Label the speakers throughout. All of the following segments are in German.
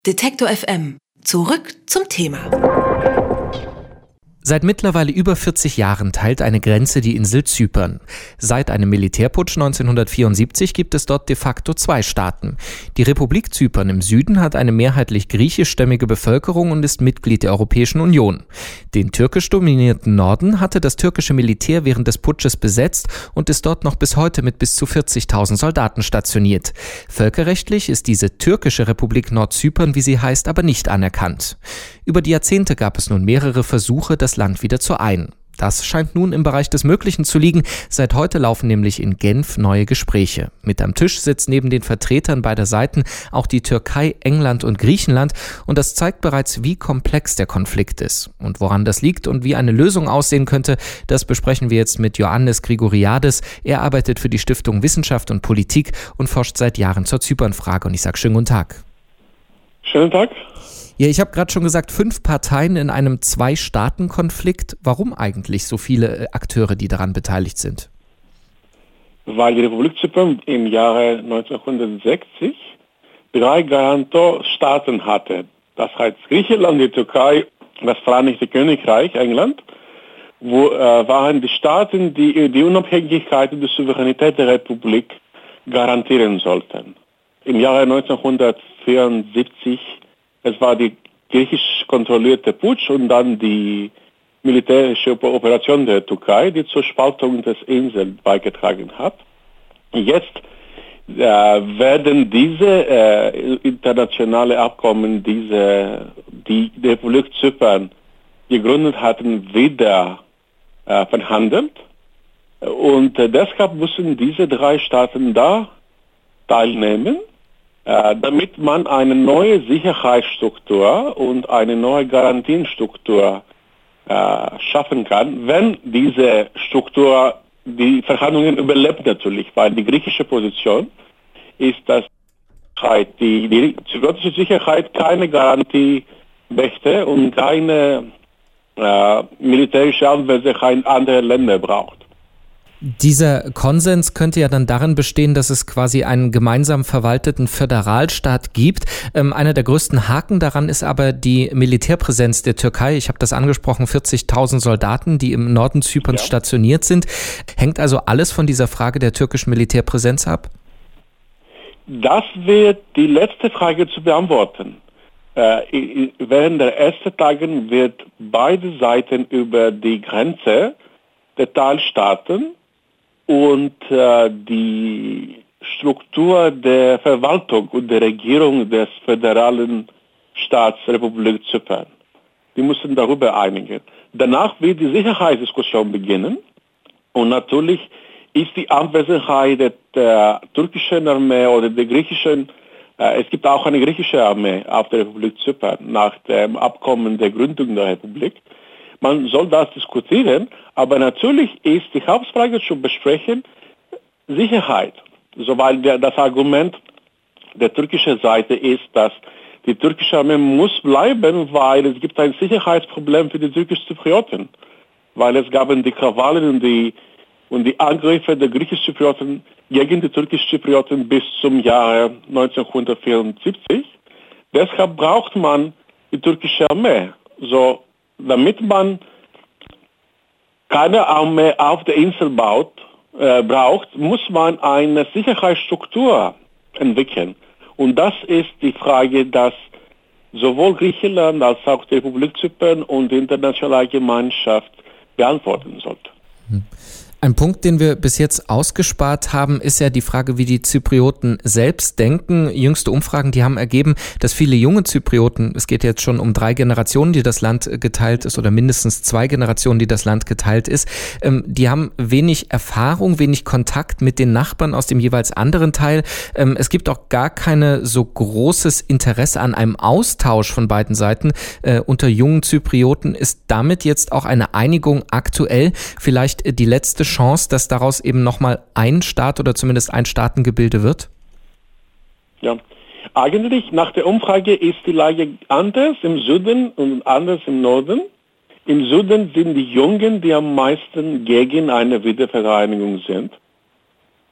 Speaker 1: Detektor FM. Zurück zum Thema.
Speaker 2: Seit mittlerweile über 40 Jahren teilt eine Grenze die Insel Zypern. Seit einem Militärputsch 1974 gibt es dort de facto zwei Staaten. Die Republik Zypern im Süden hat eine mehrheitlich griechischstämmige Bevölkerung und ist Mitglied der Europäischen Union. Den türkisch dominierten Norden hatte das türkische Militär während des Putsches besetzt und ist dort noch bis heute mit bis zu 40.000 Soldaten stationiert. Völkerrechtlich ist diese türkische Republik Nordzypern, wie sie heißt, aber nicht anerkannt. Über die Jahrzehnte gab es nun mehrere Versuche, das Land wieder zu einen. Das scheint nun im Bereich des Möglichen zu liegen. Seit heute laufen nämlich in Genf neue Gespräche. Mit am Tisch sitzt neben den Vertretern beider Seiten auch die Türkei, England und Griechenland. Und das zeigt bereits, wie komplex der Konflikt ist. Und woran das liegt und wie eine Lösung aussehen könnte, das besprechen wir jetzt mit Ioannis Grigoriadis. Er arbeitet für die Stiftung Wissenschaft und Politik und forscht seit Jahren zur Zypernfrage. Und ich sage schönen guten Tag.
Speaker 3: Schönen Tag.
Speaker 2: Ja, ich habe gerade schon gesagt, 5 Parteien in einem Zwei-Staaten-Konflikt. Warum eigentlich so viele Akteure, die daran beteiligt sind?
Speaker 3: Weil die Republik Zypern im Jahre 1960 drei Garantorstaaten hatte. Das heißt Griechenland, die Türkei, das Vereinigte Königreich, England, wo waren die Staaten, die die Unabhängigkeit und die Souveränität der Republik garantieren sollten. Im Jahre 1974 es war die griechisch kontrollierte Putsch und dann die militärische Operation der Türkei, die zur Spaltung des Insel beigetragen hat. Jetzt werden diese internationale Abkommen, die Republik Zypern gegründet hatten, wieder verhandelt. Und deshalb müssen diese drei Staaten da teilnehmen, damit man eine neue Sicherheitsstruktur und eine neue Garantienstruktur schaffen kann, wenn diese Struktur die Verhandlungen überlebt natürlich, weil die griechische Position ist, dass die zypriotische Sicherheit keine Garantie möchte und keine militärische Anwesenheit anderer Länder braucht.
Speaker 2: Dieser Konsens könnte ja dann darin bestehen, dass es quasi einen gemeinsam verwalteten Föderalstaat gibt. Einer der größten Haken daran ist aber die Militärpräsenz der Türkei. Ich habe das angesprochen, 40.000 Soldaten, die im Norden Zyperns stationiert sind. Hängt also alles von dieser Frage der türkischen Militärpräsenz ab? Das
Speaker 3: wird die letzte Frage zu beantworten. Während der ersten Tagen wird beide Seiten über die Grenze der Teilstaaten und die Struktur der Verwaltung und der Regierung des föderalen Staats Republik Zypern. Die müssen darüber einigen. Danach wird die Sicherheitsdiskussion beginnen und natürlich ist die Anwesenheit der türkischen Armee oder der griechischen, es gibt auch eine griechische Armee auf der Republik Zypern nach dem Abkommen der Gründung der Republik. Man soll das diskutieren, aber natürlich ist die Hauptfrage zu besprechen Sicherheit. So, weil das Argument der türkischen Seite ist, dass die türkische Armee muss bleiben, weil es gibt ein Sicherheitsproblem für die türkisch-Zyprioten. Weil es gab die Krawallen und die Angriffe der griechisch-Zyprioten gegen die türkisch-Zyprioten bis zum Jahre 1974. Deshalb braucht man die türkische Armee. So, damit man keine Armee auf der Insel braucht, muss man eine Sicherheitsstruktur entwickeln. Und das ist die Frage, dass sowohl Griechenland als auch die Republik Zypern und die internationale Gemeinschaft beantworten sollte.
Speaker 2: Ein Punkt, den wir bis jetzt ausgespart haben, ist ja die Frage, wie die Zyprioten selbst denken. Jüngste Umfragen, die haben ergeben, dass viele junge Zyprioten, es geht jetzt schon um 3 Generationen, die das Land geteilt ist, oder mindestens 2 Generationen, die das Land geteilt ist, die haben wenig Erfahrung, wenig Kontakt mit den Nachbarn aus dem jeweils anderen Teil. Es gibt auch gar keine so großes Interesse an einem Austausch von beiden Seiten unter jungen Zyprioten. Ist damit jetzt auch eine Einigung aktuell vielleicht die letzte Chance, dass daraus eben nochmal ein Staat oder zumindest ein Staatengebilde wird?
Speaker 3: Ja, eigentlich nach der Umfrage ist die Lage anders im Süden und anders im Norden. Im Süden sind die Jungen, die am meisten gegen eine Wiedervereinigung sind.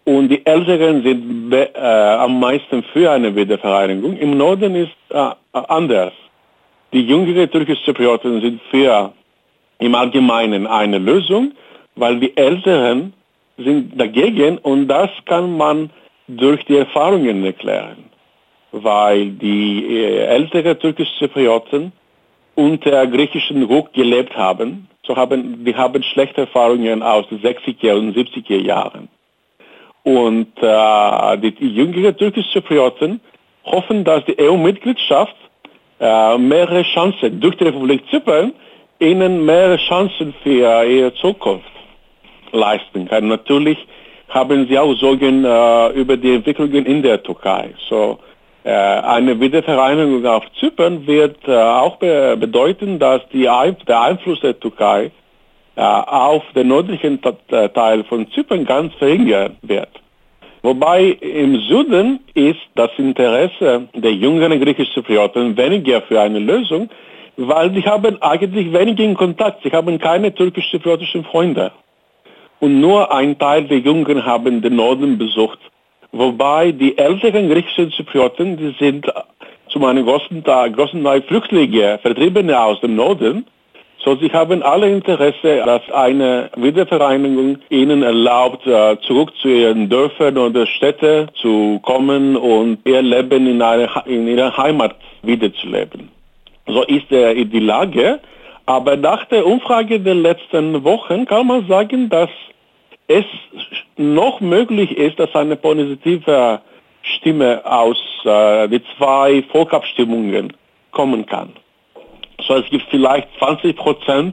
Speaker 3: Und die Älteren sind am meisten für eine Wiedervereinigung. Im Norden ist anders. Die jüngeren türkisch-Zyprioten sind für im Allgemeinen eine Lösung, weil die Älteren sind dagegen und das kann man durch die Erfahrungen erklären. Weil die älteren türkisch-Zyprioten unter griechischen Druck gelebt haben, die haben schlechte Erfahrungen aus den 60er und 70er Jahren. Und die jüngeren türkisch-Zyprioten hoffen, dass die EU-Mitgliedschaft mehrere Chancen durch die Republik Zypern ihnen mehrere Chancen für ihre Zukunft leisten kann. Natürlich haben sie auch Sorgen über die Entwicklungen in der Türkei. So eine Wiedervereinigung auf Zypern wird auch bedeuten, dass der Einfluss der Türkei auf den nördlichen Teil von Zypern ganz verringert wird. Wobei im Süden ist das Interesse der jüngeren griechisch-Zyprioten weniger für eine Lösung, weil sie haben eigentlich weniger Kontakt. Sie haben keine türkisch-zypriotischen Freunde. Und nur ein Teil der Jungen haben den Norden besucht. Wobei die älteren griechischen Zyprioten, die sind zu einem großen Teil Flüchtlinge, Vertriebene aus dem Norden. So, sie haben alle Interesse, dass eine Wiedervereinigung ihnen erlaubt, zurück zu ihren Dörfern oder Städten zu kommen und ihr Leben in ihrer Heimat wiederzuleben. So ist die Lage. Aber nach der Umfrage der letzten Wochen kann man sagen, dass es noch möglich ist, dass eine positive Stimme aus den zwei Volksabstimmungen kommen kann. So, es gibt vielleicht 20%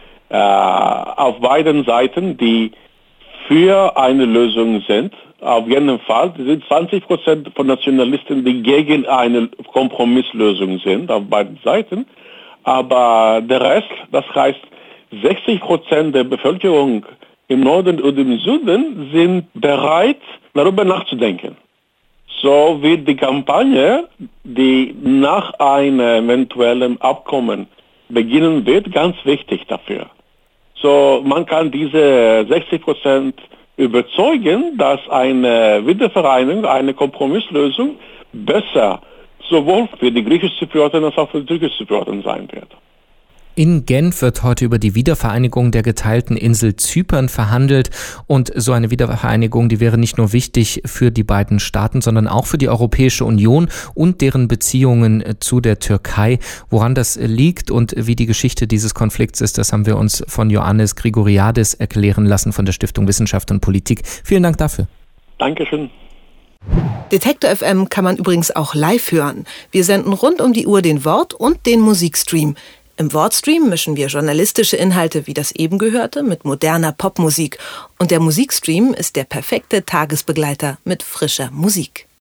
Speaker 3: auf beiden Seiten, die für eine Lösung sind. Auf jeden Fall. Es sind 20% von Nationalisten, die gegen eine Kompromisslösung sind, auf beiden Seiten. Aber der Rest, das heißt 60% der Bevölkerung im Norden und im Süden, sind bereit, darüber nachzudenken. So wird die Kampagne, die nach einem eventuellen Abkommen beginnen wird, ganz wichtig dafür. So, man kann diese 60% überzeugen, dass eine Wiedervereinigung, eine Kompromisslösung besser sowohl für die griechisch-Zyprioten als auch für die türkisch-Zyprioten sein wird.
Speaker 2: In Genf wird heute über die Wiedervereinigung der geteilten Insel Zypern verhandelt. Und so eine Wiedervereinigung, die wäre nicht nur wichtig für die beiden Staaten, sondern auch für die Europäische Union und deren Beziehungen zu der Türkei. Woran das liegt und wie die Geschichte dieses Konflikts ist, das haben wir uns von Ioannis Grigoriadis erklären lassen von der Stiftung Wissenschaft und Politik. Vielen Dank dafür.
Speaker 3: Dankeschön.
Speaker 1: Detektor FM kann man übrigens auch live hören. Wir senden rund um die Uhr den Wort- und den Musikstream. Im Wortstream mischen wir journalistische Inhalte wie das eben gehörte mit moderner Popmusik. Und der Musikstream ist der perfekte Tagesbegleiter mit frischer Musik.